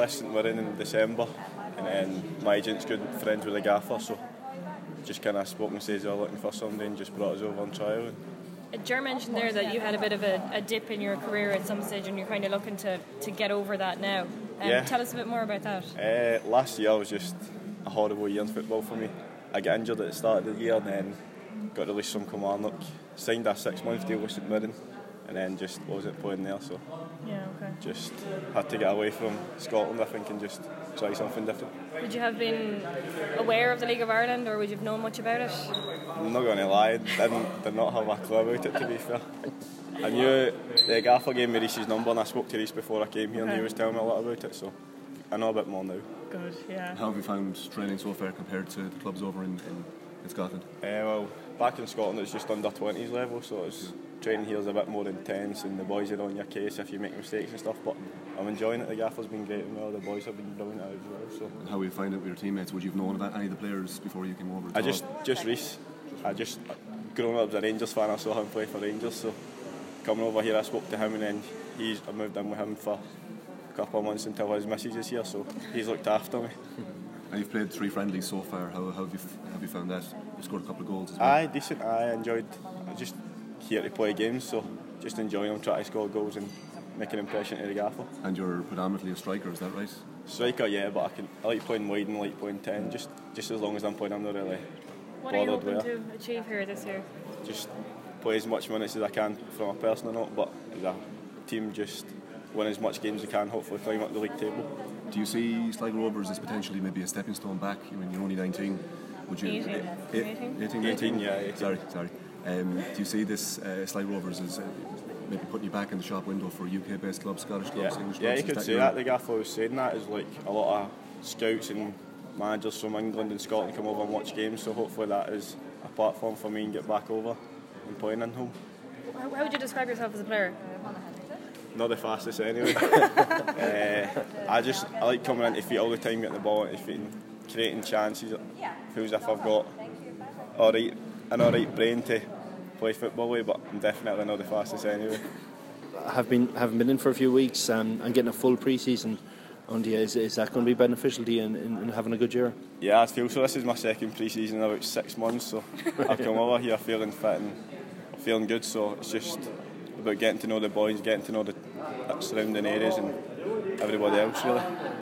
St Mirren in December, and then my agent's good friends with the gaffer, so just kind of spoke and says they're looking for somebody and just brought us over on trial. Ger mentioned there that you had a bit of a dip in your career at some stage and you're kind of looking to get over that now. Tell us a bit more about that. Last year was just a horrible year in football for me. I got injured at the start of the year and then got released from Kilmarnock, signed a 6-month deal with St Mirren, and then just wasn't playing there, so just had to get away from Scotland, I think, and just try something different. Would you have been aware of the League of Ireland, or would you have known much about it? I'm not going to lie, did not have a clue about it, to be fair. I knew the gaffer gave me Reece's number and I spoke to Reece before I came here and he was telling me a lot about it, so I know a bit more now. Good, yeah. How have you found training so far compared to the clubs over in Scotland? Well, back in Scotland it's just under 20s level, so it's training here is a bit more intense and the boys are on your case if you make mistakes and stuff, but I'm enjoying it. The gaffer's been great and well, the boys have been brilliant as well. So. And how will you find it with your teammates? Would you have known about any of the players before you came over? Just Reece. I just grown up as a Rangers fan, I saw him play for Rangers, so coming over here I spoke to him and then I moved in with him for a couple of months until his missus is here, so he's looked after me. And you've played 3 friendlies so far. How have you found that? You scored a couple of goals as well. Aye, decent. I enjoyed. I just here to play games, so just enjoying them, trying to score goals and make an impression to the gaffer. And you're predominantly a striker, is that right? Striker, yeah, but I like playing wide and like playing 10. Just as long as I'm playing, I'm not really What are you hoping to achieve here this year? Just play as much minutes as I can from a personal note, but as a team, just win as much games as we can, hopefully climb up the league table. Do you see Sligo Rovers as potentially maybe a stepping stone back? I mean, you're only 19. Would you? 18, yeah. 18. Sorry. Do you see this Sligo Rovers as maybe putting you back in the shop window for UK-based clubs, Scottish clubs, English clubs? Yeah, you could say that. The gaffer was saying that is like a lot of scouts and managers from England and Scotland come over and watch games, so hopefully that is a platform for me and get back over and playing in home. How would you describe yourself as a player? Not the fastest anyway. I like coming into feet all the time, getting the ball into feet and creating chances. It feels as if I've got an alright brain to play football with, but I'm definitely not the fastest anyway. Haven't been in for a few weeks and getting a full pre-season under you, is that going to be beneficial to you in having a good year? Yeah, I feel so. This is my second pre-season in about 6 months, so I've come over here feeling fit and feeling good, so it's just about getting to know the boys, getting to know the surrounding areas and everybody else really.